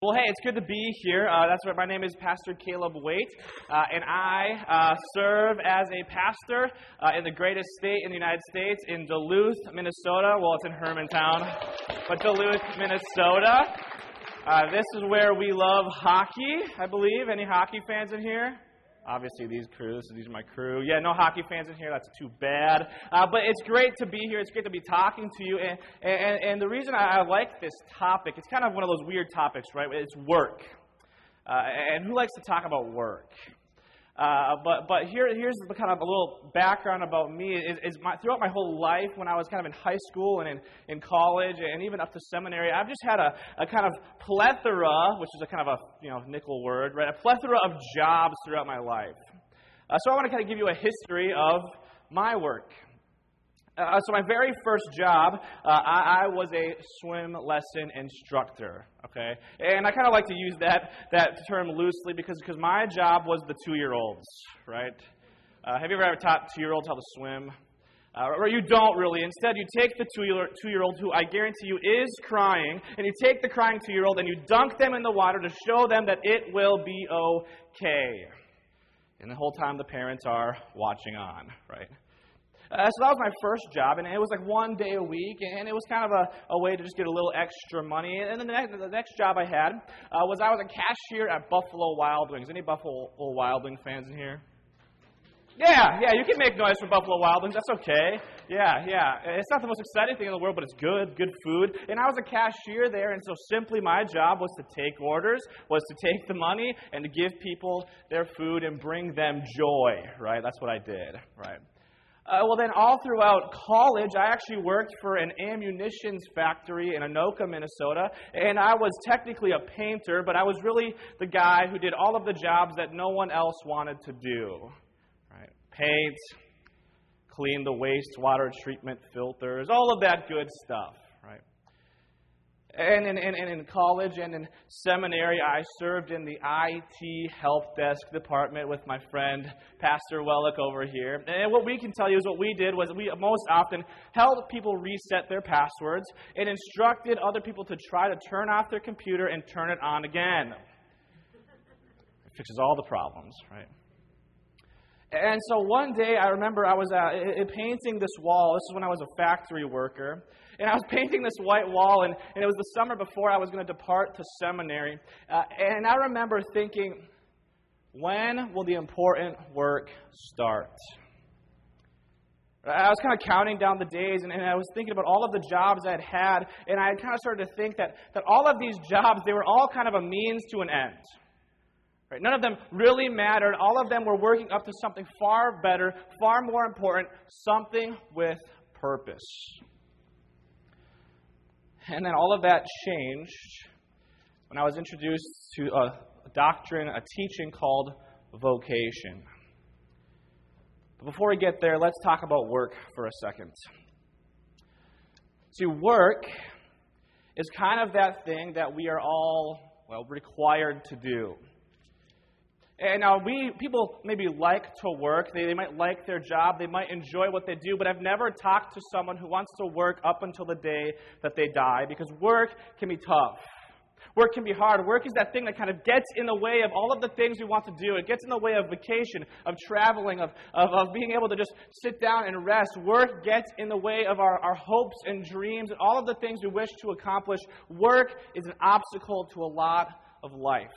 Well, hey, it's good to be here. That's right. My name is Pastor Caleb Waite, and I serve as a pastor in the greatest state in the United States, in Duluth, Minnesota. Well, it's in Hermantown, but Duluth, Minnesota. This is where we love hockey, I believe. Any hockey fans in here? Obviously, these are my crew. Yeah, no hockey fans in here. That's too bad. But it's great to be here. It's great to be talking to you. And the reason I like this topic, it's kind of one of those weird topics, right? It's work. And who likes to talk about work? But here's the kind of a little background about me. Throughout my whole life, when I was kind of in high school and in college and even up to seminary, I've just had a kind of plethora, which is a kind of a nickel word, right? A plethora of jobs throughout my life. So I want to kind of give you a history of my work. So my very first job, I was a swim lesson instructor, okay? And I kind of like to use that term loosely because my job was the 2-year-olds, right? Have you ever taught 2-year-olds how to swim? Or you don't really. Instead, you take the 2-year-old who I guarantee you is crying, and you take the crying 2-year-old and you dunk them in the water to show them that it will be okay. And the whole time the parents are watching on, right? So that was my first job, and it was like 1 day a week, and it was kind of a way to just get a little extra money. And then the next job I had was I was a cashier at Buffalo Wild Wings. Any Buffalo Wild Wings fans in here? Yeah, you can make noise for Buffalo Wild Wings. That's okay. Yeah. It's not the most exciting thing in the world, but it's good food. And I was a cashier there, and so simply my job was to take orders, was to take the money, and to give people their food and bring them joy, right? That's what I did, right? Well, then all throughout college, I actually worked for an ammunitions factory in Anoka, Minnesota, and I was technically a painter, but I was really the guy who did all of the jobs that no one else wanted to do. Right? Paint, clean the wastewater treatment filters, all of that good stuff. Right? And in college and in seminary, I served in the IT help desk department with my friend, Pastor Wellick over here. And what we can tell you is what we did was we most often helped people reset their passwords and instructed other people to try to turn off their computer and turn it on again. It fixes all the problems, right? And so one day, I remember I was painting this wall. This is when I was a factory worker. And I was painting this white wall, and it was the summer before I was going to depart to seminary. And I remember thinking, when will the important work start? I was kind of counting down the days, and I was thinking about all of the jobs I had, and I had kind of started to think that all of these jobs, they were all kind of a means to an end. Right? None of them really mattered. All of them were working up to something far better, far more important, something with purpose. And then all of that changed when I was introduced to a doctrine, a teaching called vocation. But before we get there, let's talk about work for a second. See, work is kind of that thing that we are all, required to do. And now people maybe like to work, they might like their job, they might enjoy what they do, but I've never talked to someone who wants to work up until the day that they die, because work can be tough. Work can be hard. Work is that thing that kind of gets in the way of all of the things we want to do. It gets in the way of vacation, of traveling, of being able to just sit down and rest. Work gets in the way of our hopes and dreams and all of the things we wish to accomplish. Work is an obstacle to a lot of life.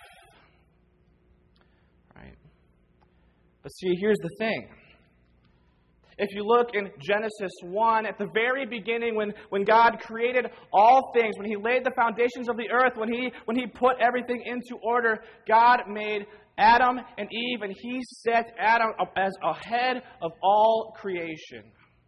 But see, here's the thing. If you look in Genesis 1, at the very beginning, when God created all things, when He laid the foundations of the earth, when He put everything into order, God made Adam and Eve, and He set Adam up as a head of all creation.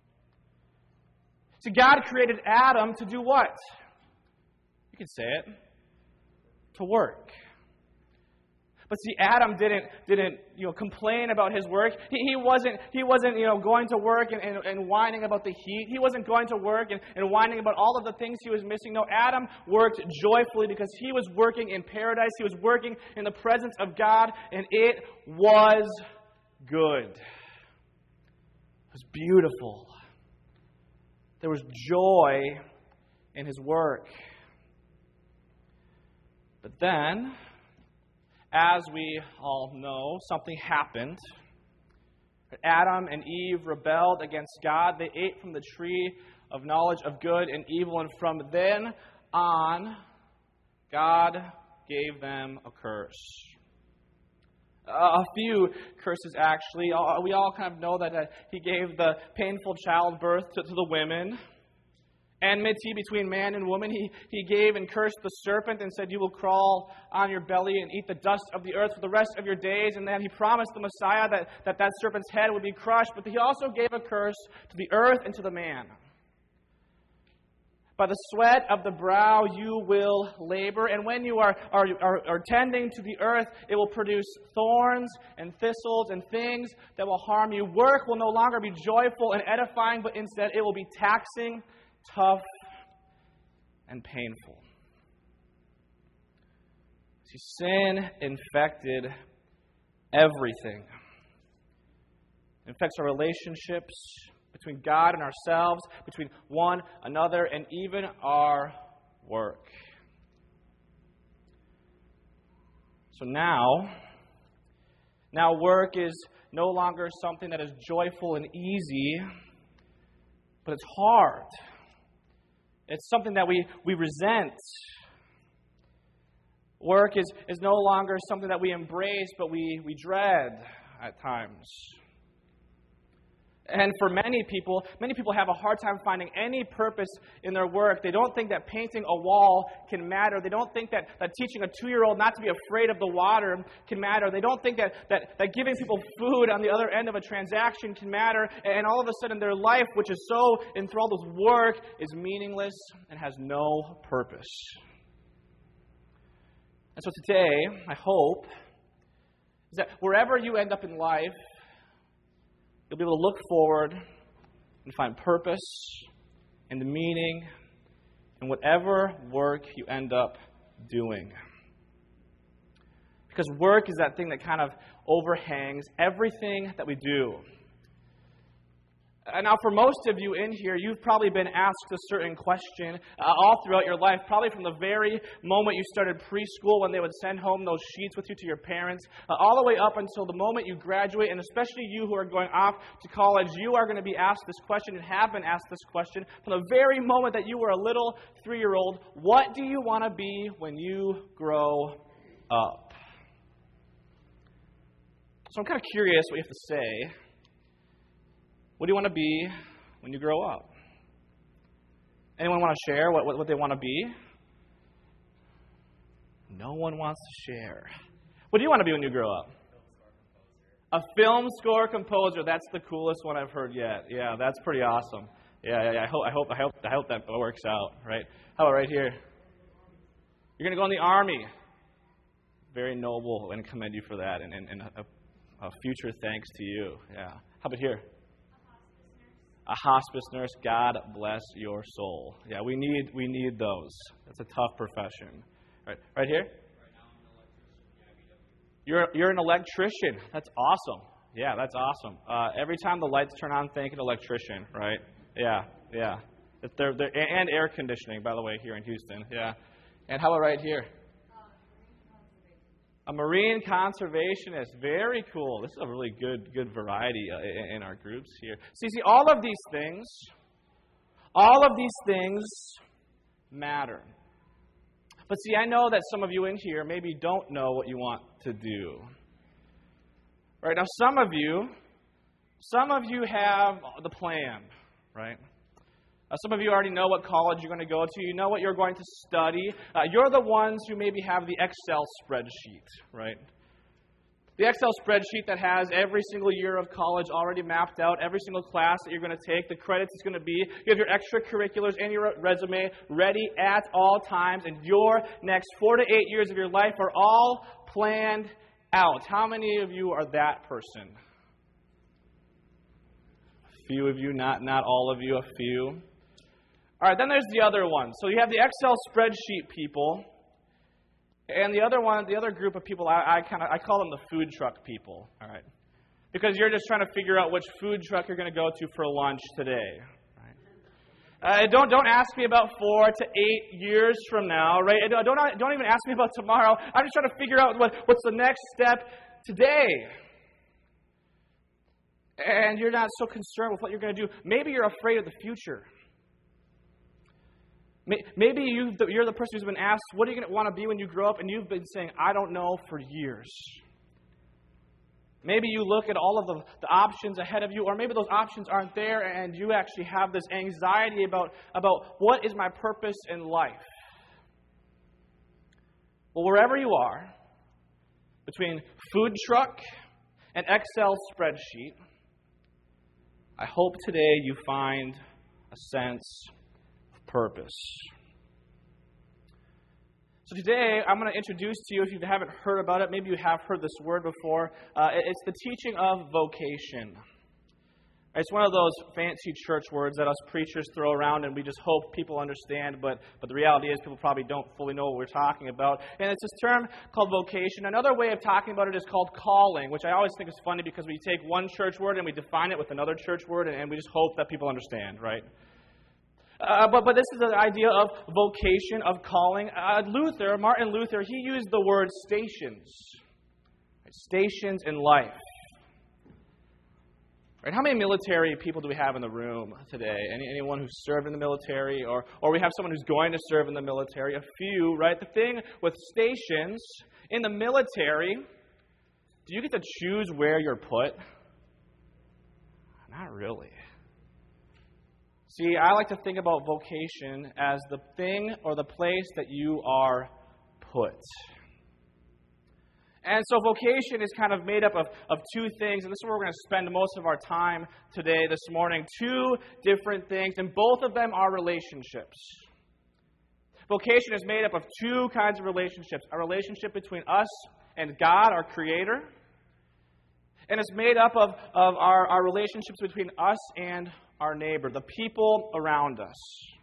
So God created Adam to do what? You can say it. To work. But see, Adam didn't complain about his work. He wasn't going to work and whining about the heat. He wasn't going to work and whining about all of the things he was missing. No, Adam worked joyfully because he was working in paradise. He was working in the presence of God, and it was good. It was beautiful. There was joy in his work. But then, as we all know, something happened. Adam and Eve rebelled against God. They ate from the tree of knowledge of good and evil, and from then on, God gave them a curse. A few curses, actually. We all kind of know that He gave the painful childbirth to the women. Enmity between man and woman. He gave and cursed the serpent and said, "You will crawl on your belly and eat the dust of the earth for the rest of your days." And then He promised the Messiah that serpent's head would be crushed. But He also gave a curse to the earth and to the man. By the sweat of the brow you will labor, and when you are tending to the earth, it will produce thorns and thistles and things that will harm you. Work will no longer be joyful and edifying, but instead it will be taxing, tough, and painful. See, sin infected everything. It infects our relationships between God and ourselves, between one another, and even our work. So now work is no longer something that is joyful and easy, but it's hard. It's something that we resent. Work is no longer something that we embrace, but we dread at times. And for many people have a hard time finding any purpose in their work. They don't think that painting a wall can matter. They don't think that teaching a 2-year-old not to be afraid of the water can matter. They don't think that giving people food on the other end of a transaction can matter. And all of a sudden their life, which is so enthralled with work, is meaningless and has no purpose. And so today, I hope, is that wherever you end up in life, you'll be able to look forward and find purpose and the meaning in whatever work you end up doing. Because work is that thing that kind of overhangs everything that we do. Now, for most of you in here, you've probably been asked a certain question all throughout your life, probably from the very moment you started preschool when they would send home those sheets with you to your parents, all the way up until the moment you graduate, and especially you who are going off to college, you are going to be asked this question and have been asked this question from the very moment that you were a little 3-year-old. What do you want to be when you grow up? So I'm kind of curious what you have to say. What do you want to be when you grow up? Anyone want to share what they want to be? No one wants to share. What do you want to be when you grow up? A film score composer. That's the coolest one I've heard yet. Yeah, that's pretty awesome. Yeah. I hope that works out, right? How about right here? You're going to go in the Army. Very noble, and commend you for that, and a future thanks to you. Yeah. How about here? A hospice nurse. God bless your soul. Yeah, we need those. That's a tough profession. Right here? You're an electrician. That's awesome. Yeah, that's awesome. Every time the lights turn on, thank an electrician, right? Yeah. They're and air conditioning, by the way, here in Houston. Yeah. And how about right here? A marine conservationist. Very cool. This is a really good variety in our groups here. See, all of these things matter. But see, I know that some of you in here maybe don't know what you want to do. Right now, some of you have the plan, right? Some of you already know what college you're going to go to. You know what you're going to study. You're the ones who maybe have the Excel spreadsheet, right? The Excel spreadsheet that has every single year of college already mapped out, every single class that you're going to take, the credits it's going to be. You have your extracurriculars and your resume ready at all times, and your next 4 to 8 years of your life are all planned out. How many of you are that person? A few of you, not all of you, a few. All right, then there's the other one. So you have the Excel spreadsheet people, and the other group of people, I call them the food truck people. All right, because you're just trying to figure out which food truck you're going to go to for lunch today. Right? Don't ask me about 4 to 8 years from now, right? Don't even ask me about tomorrow. I'm just trying to figure out what's the next step today. And you're not so concerned with what you're going to do. Maybe you're afraid of the future. Maybe you're the person who's been asked, what are you going to want to be when you grow up? And you've been saying, I don't know, for years. Maybe you look at all of the options ahead of you, or maybe those options aren't there, and you actually have this anxiety about what is my purpose in life. Well, wherever you are, between food truck and Excel spreadsheet, I hope today you find a sense of purpose. So today, I'm going to introduce to you, if you haven't heard about it, maybe you have heard this word before, it's the teaching of vocation. It's one of those fancy church words that us preachers throw around and we just hope people understand, but the reality is people probably don't fully know what we're talking about. And it's this term called vocation. Another way of talking about it is called calling, which I always think is funny because we take one church word and we define it with another church word, and we just hope that people understand, right? But this is the idea of vocation, of calling. Martin Luther, he used the word stations. Stations in life. Right? How many military people do we have in the room today? Anyone who's served in the military, or we have someone who's going to serve in the military? A few, right? The thing with stations in the military, do you get to choose where you're put? Not really. See, I like to think about vocation as the thing or the place that you are put. And so vocation is kind of made up of two things, and this is where we're going to spend most of our time today, this morning. Two different things, and both of them are relationships. Vocation is made up of two kinds of relationships. A relationship between us and God, our Creator, and it's made up of our relationships between us and our neighbor, the people around us.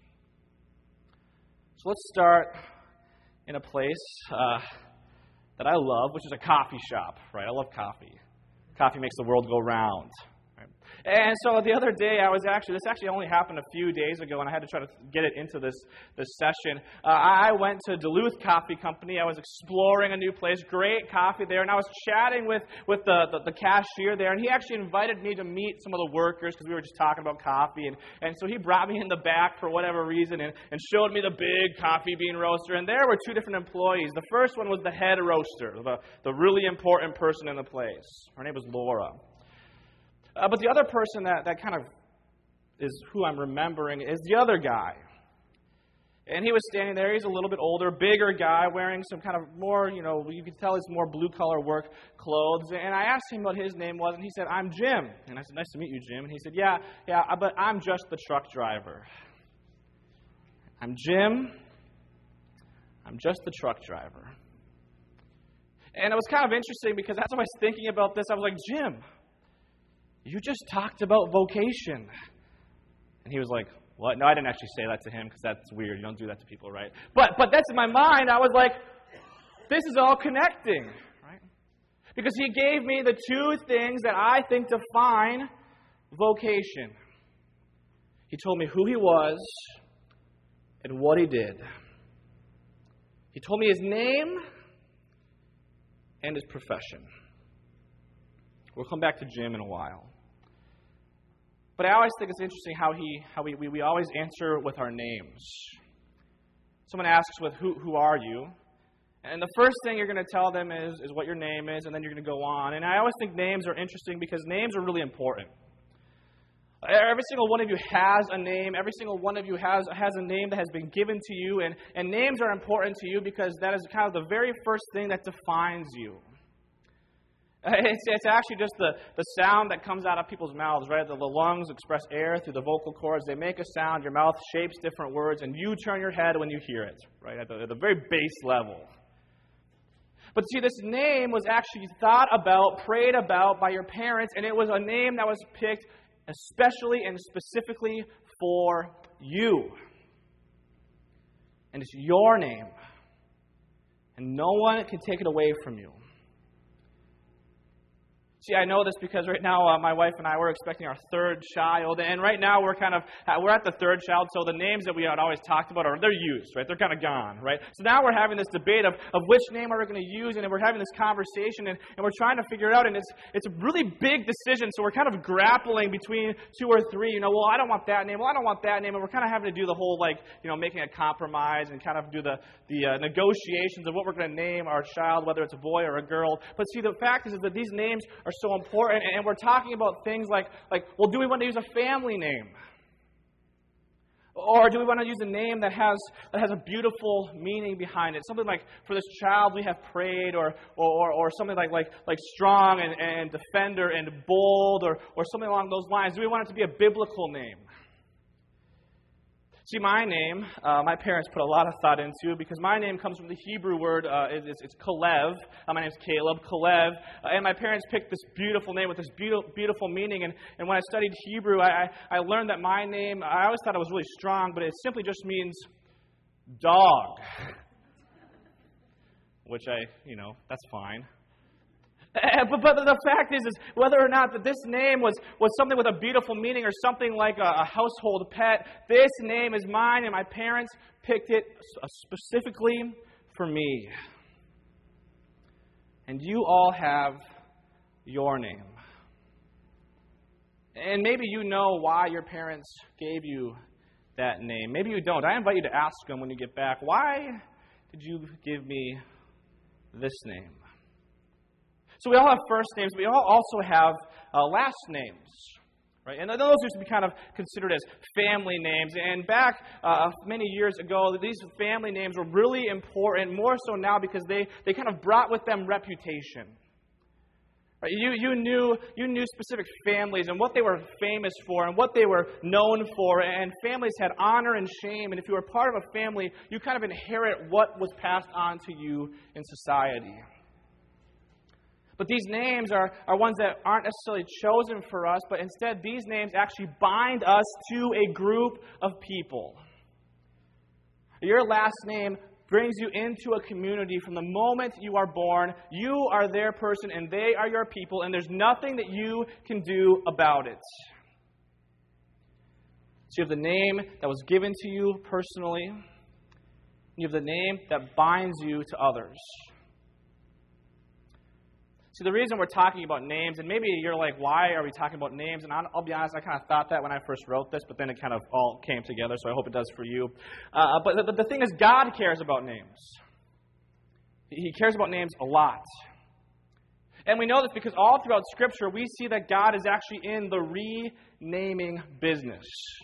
So let's start in a place that I love, which is a coffee shop, right? I love coffee. Coffee makes the world go round. Right? And so the other day, this actually only happened a few days ago, and I had to try to get it into this session. I went to Duluth Coffee Company. I was exploring a new place, great coffee there, and I was chatting with the cashier there, and he actually invited me to meet some of the workers because we were just talking about coffee, and so he brought me in the back for whatever reason and showed me the big coffee bean roaster, and there were two different employees. The first one was the head roaster, the really important person in the place. Her name was Laura. But the other person that kind of is who I'm remembering is the other guy. And he was standing there. He's a little bit older, bigger guy, wearing some kind of more, you could tell it's more blue-collar work clothes. And I asked him what his name was, and he said, "I'm Jim." And I said, "Nice to meet you, Jim." And he said, yeah, but I'm just the truck driver. I'm Jim. I'm just the truck driver. And it was kind of interesting because as I was thinking about this, I was like, "Jim, you just talked about vocation." And he was like, "What?" No, I didn't actually say that to him because that's weird. You don't do that to people, right? But that's in my mind. I was like, this is all connecting, right? Because he gave me the two things that I think define vocation. He told me who he was and what he did. He told me his name and his profession. We'll come back to Jim in a while. But I always think it's interesting how we always answer with our names. Someone asks with who are you? And the first thing you're going to tell them is what your name is, and then you're going to go on. And I always think names are interesting because names are really important. Every single one of you has a name. Every single one of you has a name that has been given to you. And names are important to you because that is kind of the very first thing that defines you. It's actually just the sound that comes out of people's mouths, right? The lungs express air through the vocal cords. They make a sound. Your mouth shapes different words, and you turn your head when you hear it, right? At the very base level. But see, this name was actually thought about, prayed about by your parents, and it was a name that was picked especially and specifically for you. And it's your name. And no one can take it away from you. See, I know this because right now my wife and I, we're expecting our third child. And right now we're at the third child, so the names that we had always talked about, they're used, right? They're kind of gone, right? So now we're having this debate of which name are we going to use, and we're having this conversation, and we're trying to figure it out, and it's a really big decision, so we're kind of grappling between two or three. Well, I don't want that name. Well, I don't want that name. And we're kind of having to do the whole, making a compromise and kind of do the negotiations of what we're going to name our child, whether it's a boy or a girl. But see, the fact is that these names are so important, and we're talking about things like, well, do we want to use a family name? Or do we want to use a name that has a beautiful meaning behind it? Something like, for this child we have prayed, or something like strong and defender and bold, or something along those lines. Do we want it to be a biblical name? See, my name, my parents put a lot of thought into, because my name comes from the Hebrew word, it's Kalev. My name's Caleb, Kalev. And my parents picked this beautiful name with this beautiful meaning. And when I studied Hebrew, I learned that my name, I always thought it was really strong, but it simply just means dog. Which that's fine. But the fact is whether or not that this name was something with a beautiful meaning or something like a household pet, this name is mine, and my parents picked it specifically for me. And you all have your name. And maybe you know why your parents gave you that name. Maybe you don't. I invite you to ask them when you get back, why did you give me this name? So we all have first names, but we all also have last names, right? And those used to be kind of considered as family names. And back many years ago, these family names were really important, more so now because they kind of brought with them reputation. Right? You knew specific families and what they were famous for and what they were known for. And families had honor and shame. And if you were part of a family, you kind of inherit what was passed on to you in society. But these names are ones that aren't necessarily chosen for us, but instead these names actually bind us to a group of people. Your last name brings you into a community from the moment you are born. You are their person and they are your people, and there's nothing that you can do about it. So you have the name that was given to you personally. You have the name that binds you to others. See, the reason we're talking about names, and maybe you're like, why are we talking about names? And I'll be honest, I kind of thought that when I first wrote this, but then it kind of all came together, so I hope it does for you. But the thing is, God cares about names. He cares about names a lot. And we know this because all throughout Scripture, we see that God is actually in the renaming business.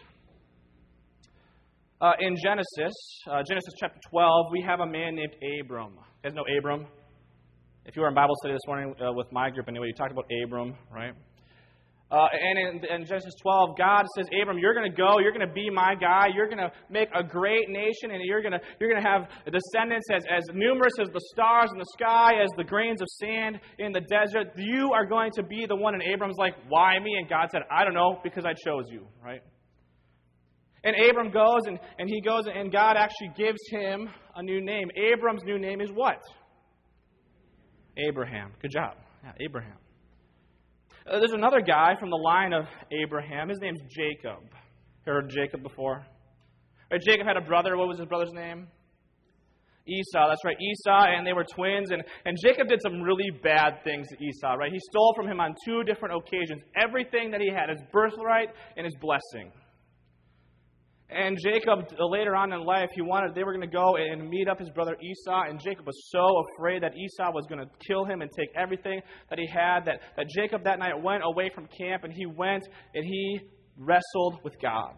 In Genesis chapter 12, we have a man named Abram. You guys know Abram? If you were in Bible study this morning with my group anyway, you talked about Abram, right? And in Genesis 12, God says, Abram, you're going to go, you're going to be my guy, you're going to make a great nation, and you're going to have descendants as numerous as the stars in the sky, as the grains of sand in the desert. You are going to be the one. And Abram's like, why me? And God said, I don't know, because I chose you, right? And Abram goes, and he goes, and God actually gives him a new name. Abram's new name is what? Abraham. Good job. Yeah, Abraham. There's another guy from the line of Abraham. His name's Jacob. Heard of Jacob before? Right, Jacob had a brother. What was his brother's name? Esau. That's right, Esau, and they were twins. And Jacob did some really bad things to Esau, right? He stole from him on 2 different occasions. Everything that he had, his birthright and his blessing. And Jacob, later on in life, they were going to go and meet up his brother Esau, and Jacob was so afraid that Esau was going to kill him and take everything that he had, that Jacob that night went away from camp, and he went and he wrestled with God.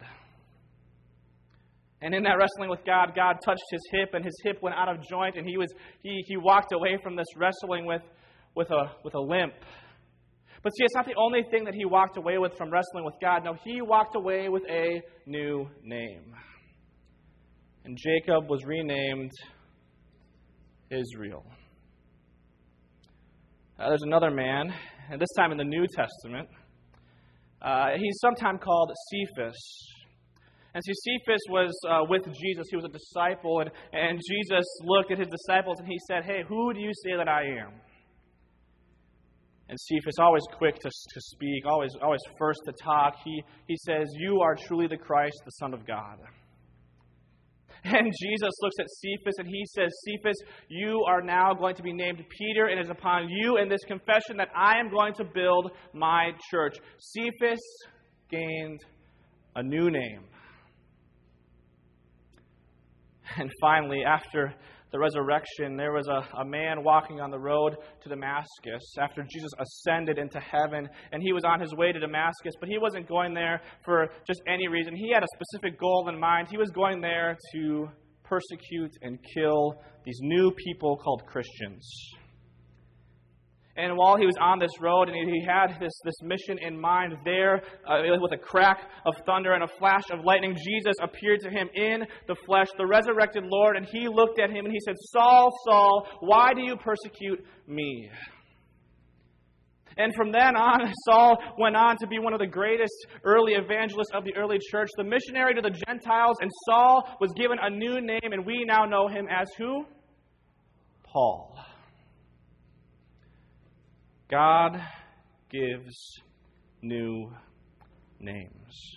And in that wrestling with God, God touched his hip, and his hip went out of joint, and he walked away from this wrestling with a limp. But see, it's not the only thing that he walked away with from wrestling with God. No, he walked away with a new name. And Jacob was renamed Israel. There's another man, and this time in the New Testament. He's sometimes called Cephas. And see, Cephas was with Jesus. He was a disciple, and Jesus looked at his disciples and he said, hey, who do you say that I am? And Cephas, always quick to speak, always first to talk, he says, "You are truly the Christ, the Son of God." And Jesus looks at Cephas and he says, "Cephas, you are now going to be named Peter, and it is upon you in this confession that I am going to build my church." Cephas gained a new name. And finally, after the resurrection, there was a man walking on the road to Damascus after Jesus ascended into heaven, and he was on his way to Damascus, but he wasn't going there for just any reason. He had a specific goal in mind. He was going there to persecute and kill these new people called Christians. And while he was on this road and he had this mission in mind there, with a crack of thunder and a flash of lightning, Jesus appeared to him in the flesh, the resurrected Lord, and he looked at him and he said, "Saul, Saul, why do you persecute me?" And from then on, Saul went on to be one of the greatest early evangelists of the early church, the missionary to the Gentiles, and Saul was given a new name, and we now know him as who? Paul. God gives new names.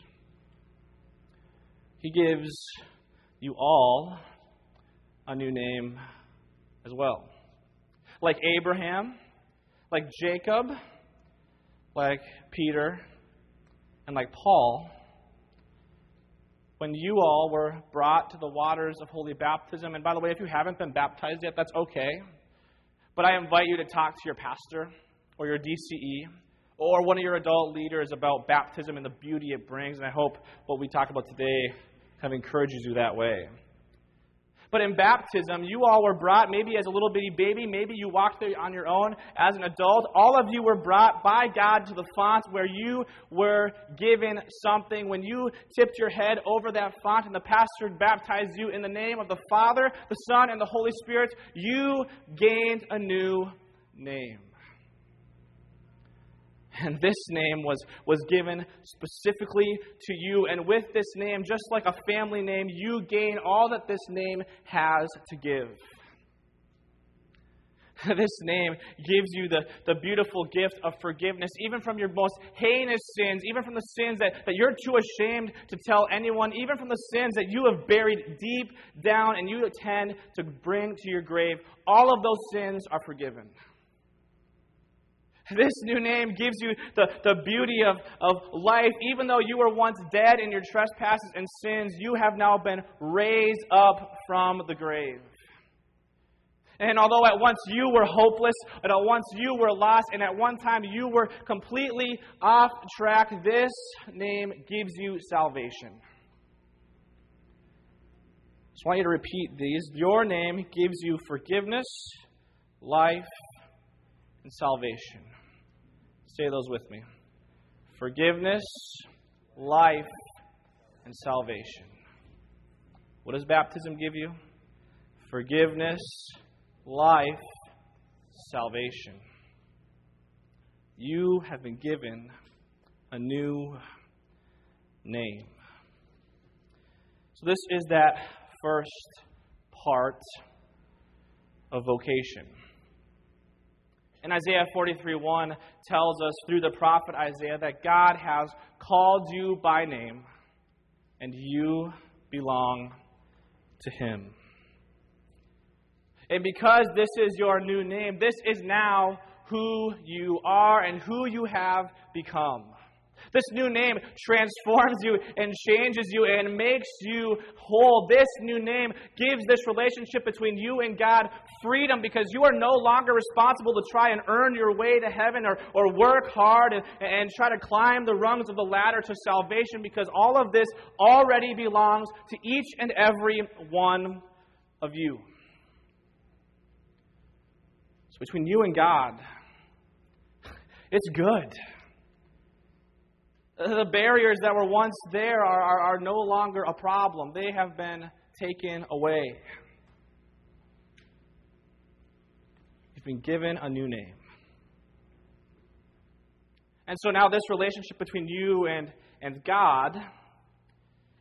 He gives you all a new name as well. Like Abraham, like Jacob, like Peter, and like Paul, when you all were brought to the waters of holy baptism, and by the way, if you haven't been baptized yet, that's okay, but I invite you to talk to your pastor or your DCE, or one of your adult leaders about baptism and the beauty it brings. And I hope what we talk about today kind of encourages you that way. But in baptism, you all were brought maybe as a little bitty baby. Maybe you walked there on your own as an adult. All of you were brought by God to the font where you were given something. When you tipped your head over that font and the pastor baptized you in the name of the Father, the Son, and the Holy Spirit, you gained a new name. And this name was given specifically to you. And with this name, just like a family name, you gain all that this name has to give. This name gives you the beautiful gift of forgiveness, even from your most heinous sins, even from the sins that you're too ashamed to tell anyone, even from the sins that you have buried deep down and you intend to bring to your grave. All of those sins are forgiven. This new name gives you the beauty of life. Even though you were once dead in your trespasses and sins, you have now been raised up from the grave. And although at once you were hopeless, and at once you were lost, and at one time you were completely off track, this name gives you salvation. Just want you to repeat these. Your name gives you forgiveness, life, and salvation. Say those with me. Forgiveness, life, and salvation. What does baptism give you? Forgiveness, life, salvation. You have been given a new name. So this is that first part of vocation. And Isaiah 43:1 tells us through the prophet Isaiah that God has called you by name and you belong to Him. And because this is your new name, this is now who you are and who you have become. This new name transforms you and changes you and makes you whole. This new name gives this relationship between you and God freedom because you are no longer responsible to try and earn your way to heaven or work hard and try to climb the rungs of the ladder to salvation, because all of this already belongs to each and every one of you. So between you and God, it's good. The barriers that were once there are no longer a problem. They have been taken away. You've been given a new name. And so now this relationship between you and God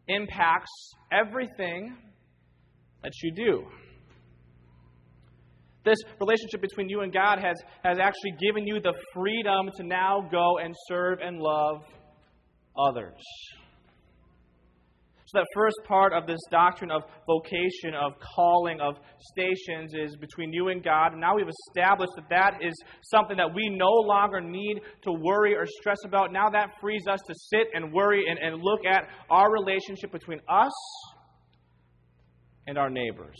impacts everything that you do. This relationship between you and God has actually given you the freedom to now go and serve and love others. So that first part of this doctrine of vocation, of calling, of stations is between you and God. And now we've established that is something that we no longer need to worry or stress about. Now that frees us to sit and worry and look at our relationship between us and our neighbors.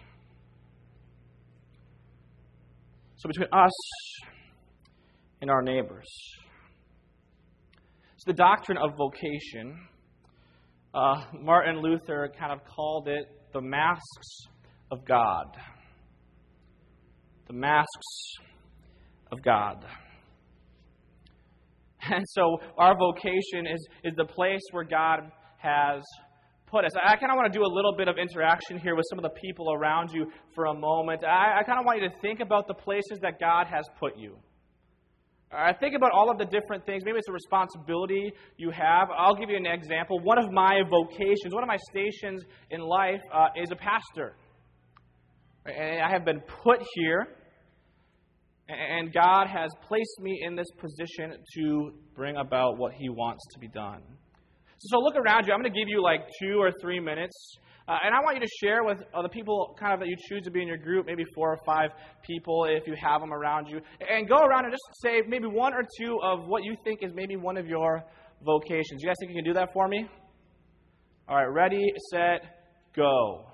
So between us and our neighbors. So the doctrine of vocation, Martin Luther kind of called it the masks of God. The masks of God. And so our vocation is the place where God has put us. I kind of want to do a little bit of interaction here with some of the people around you for a moment. I kind of want you to think about the places that God has put you. Think about all of the different things. Maybe it's a responsibility you have. I'll give you an example. One of my vocations, one of my stations in life is a pastor. And I have been put here, and God has placed me in this position to bring about what He wants to be done. So look around you. I'm going to give you like 2 or 3 minutes. And I want you to share with the people kind of that you choose to be in your group, maybe 4 or 5 people if you have them around you. And go around and just say maybe 1 or 2 of what you think is maybe one of your vocations. You guys think you can do that for me? All right, ready, set, go.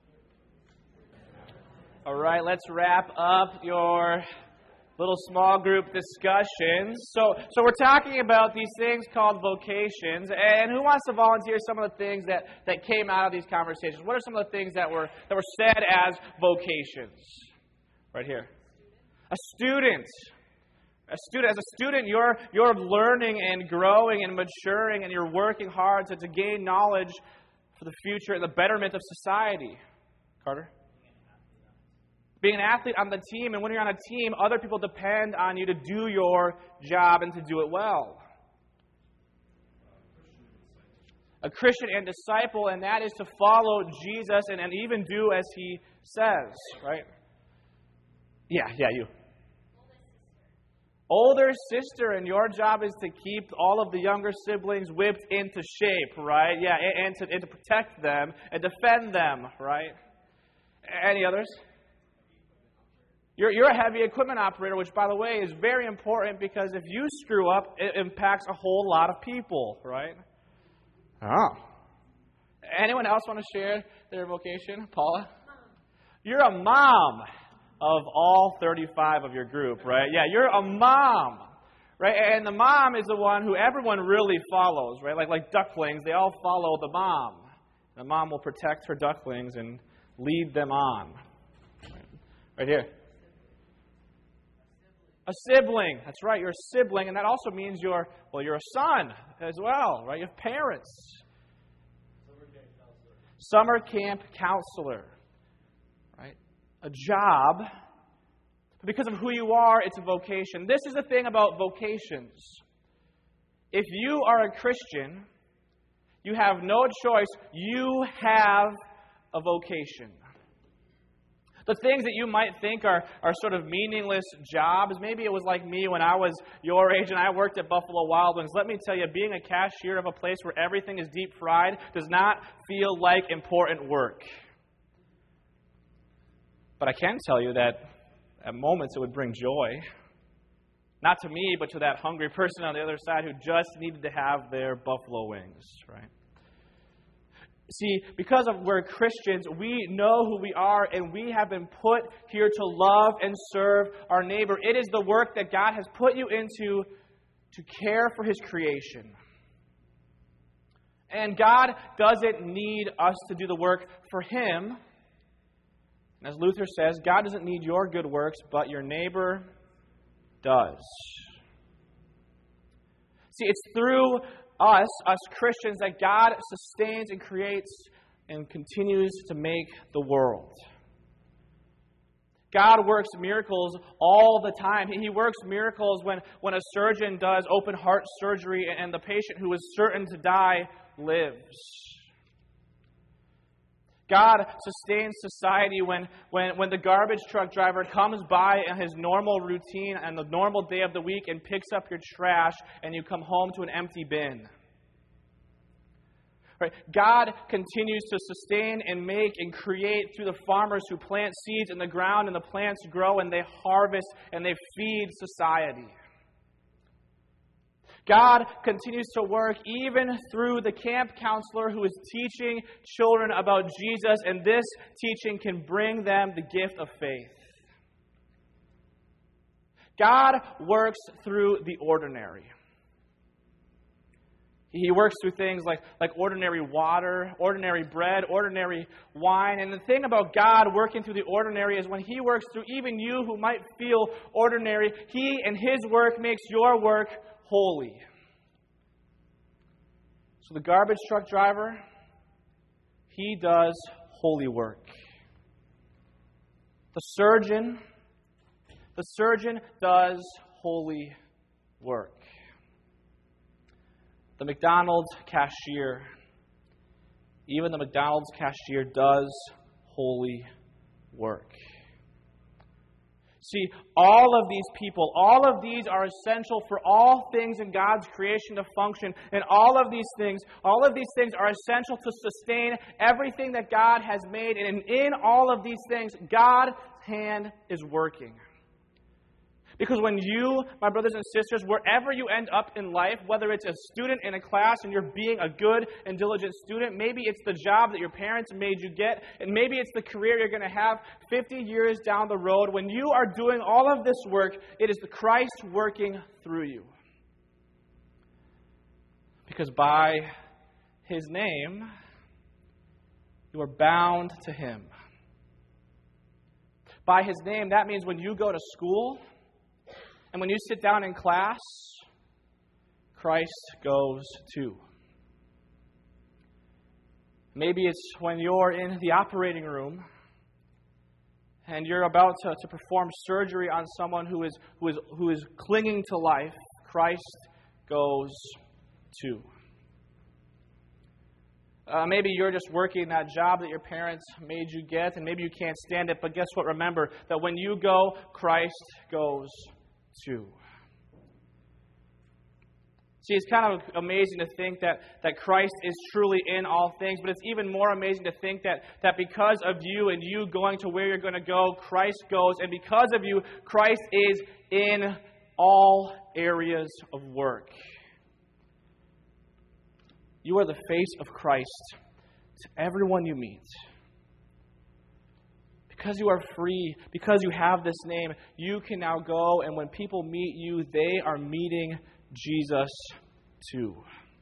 All right, let's wrap up your little small group discussions. So we're talking about these things called vocations. And who wants to volunteer some of the things that came out of these conversations? What are some of the things that were said as vocations? Right here. A student. As a student, you're learning and growing and maturing, and you're working hard to gain knowledge for the future and the betterment of society. Carter? Being an athlete on the team, and when you're on a team, other people depend on you to do your job and to do it well. A Christian and disciple, and that is to follow Jesus and even do as He says, right? Yeah, you. Older sister, and your job is to keep all of the younger siblings whipped into shape, right? Yeah, and to protect them and defend them, right? Any others? You're a heavy equipment operator, which, by the way, is very important because if you screw up, it impacts a whole lot of people, right? Oh. Anyone else want to share their vocation? Paula? Mom. You're a mom of all 35 of your group, right? Yeah, you're a mom, right? And the mom is the one who everyone really follows, right? Like ducklings, they all follow the mom. The mom will protect her ducklings and lead them on. Right here. A sibling. That's right, you're a sibling, and that also means you're a son as well, right? You have parents. Summer camp counselor. Right? A job. Because of who you are, it's a vocation. This is the thing about vocations. If you are a Christian, you have no choice. You have a vocation. The things that you might think are sort of meaningless jobs, maybe it was like me when I was your age and I worked at Buffalo Wild Wings. Let me tell you, being a cashier of a place where everything is deep fried does not feel like important work. But I can tell you that at moments it would bring joy. Not to me, but to that hungry person on the other side who just needed to have their buffalo wings, right? See, because we're Christians, we know who we are, and we have been put here to love and serve our neighbor. It is the work that God has put you into to care for His creation. And God doesn't need us to do the work for Him. And as Luther says, God doesn't need your good works, but your neighbor does. See, it's through us Christians, that God sustains and creates and continues to make the world. God works miracles all the time. He works miracles when a surgeon does open heart surgery and the patient who is certain to die lives. God sustains society when the garbage truck driver comes by in his normal routine on the normal day of the week and picks up your trash and you come home to an empty bin. Right? God continues to sustain and make and create through the farmers who plant seeds in the ground and the plants grow and they harvest and they feed society. God continues to work even through the camp counselor who is teaching children about Jesus, and this teaching can bring them the gift of faith. God works through the ordinary. He works through things like ordinary water, ordinary bread, ordinary wine. And the thing about God working through the ordinary is when He works through even you who might feel ordinary, He and His work makes your work holy. So the garbage truck driver, he does holy work. The surgeon does holy work. The McDonald's cashier, even the McDonald's cashier does holy work. See, all of these people, all of these are essential for all things in God's creation to function. And all of these things are essential to sustain everything that God has made. And in all of these things, God's hand is working. Because when you, my brothers and sisters, wherever you end up in life, whether it's a student in a class and you're being a good and diligent student, maybe it's the job that your parents made you get, and maybe it's the career you're going to have 50 years down the road, when you are doing all of this work, it is the Christ working through you. Because by His name, you are bound to Him. By His name, that means when you go to school, and when you sit down in class, Christ goes too. Maybe it's when you're in the operating room and you're about to perform surgery on someone who is clinging to life, Christ goes too. Maybe you're just working that job that your parents made you get, and maybe you can't stand it, but guess what? Remember that when you go, Christ goes too. See, it's kind of amazing to think that Christ is truly in all things, but it's even more amazing to think that because of you and you going to where you're going to go, Christ goes, and because of you, Christ is in all areas of work. You are the face of Christ to everyone you meet. Because you are free, because you have this name, you can now go, and when people meet you, they are meeting Jesus too.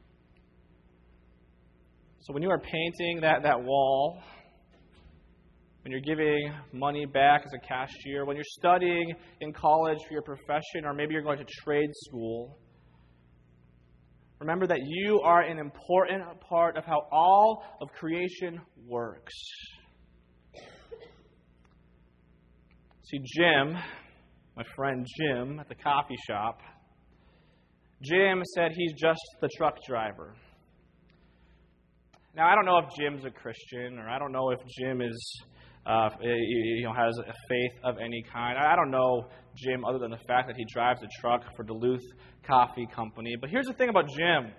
So when you are painting that wall, when you're giving money back as a cashier, when you're studying in college for your profession, or maybe you're going to trade school, remember that you are an important part of how all of creation works. See, Jim, my friend Jim at the coffee shop, Jim said he's just the truck driver. Now, I don't know if Jim's a Christian, or I don't know if Jim is, has a faith of any kind. I don't know Jim other than the fact that he drives a truck for Duluth Coffee Company. But here's the thing about Jim.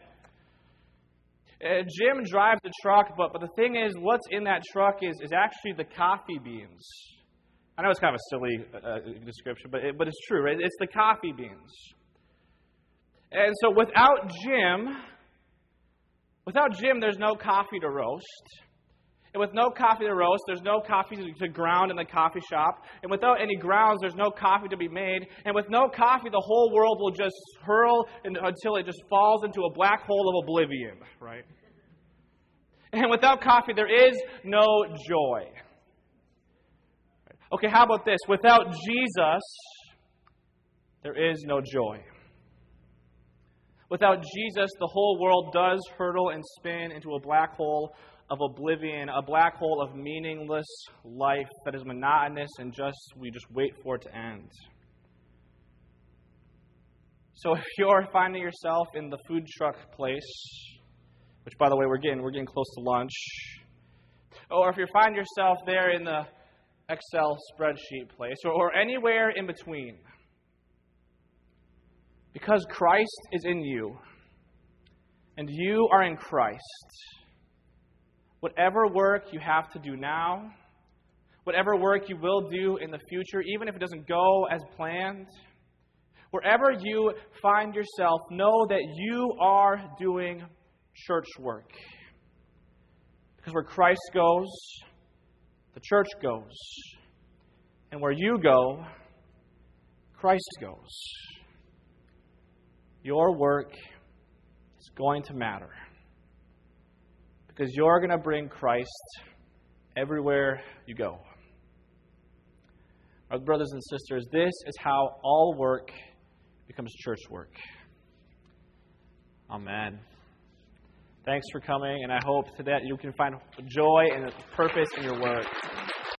Jim drives the truck, but the thing is, what's in that truck is actually the coffee beans. I know it's kind of a silly description, but it's true, right? It's the coffee beans. And so without Jim, there's no coffee to roast. And with no coffee to roast, there's no coffee to ground in the coffee shop. And without any grounds, there's no coffee to be made. And with no coffee, the whole world will just hurl until it just falls into a black hole of oblivion, right? And without coffee, there is no joy. Okay, how about this? Without Jesus, there is no joy. Without Jesus, the whole world does hurtle and spin into a black hole of oblivion, a black hole of meaningless life that is monotonous and we just wait for it to end. So if you're finding yourself in the food truck place, which by the way we're getting close to lunch, or if you find yourself there in the Excel spreadsheet place, or anywhere in between. Because Christ is in you, and you are in Christ, whatever work you have to do now, whatever work you will do in the future, even if it doesn't go as planned, wherever you find yourself, know that you are doing church work. Because where Christ goes, the church goes. And where you go, Christ goes. Your work is going to matter. Because you're going to bring Christ everywhere you go. Our brothers and sisters, this is how all work becomes church work. Amen. Thanks for coming, and I hope that you can find joy and purpose in your work.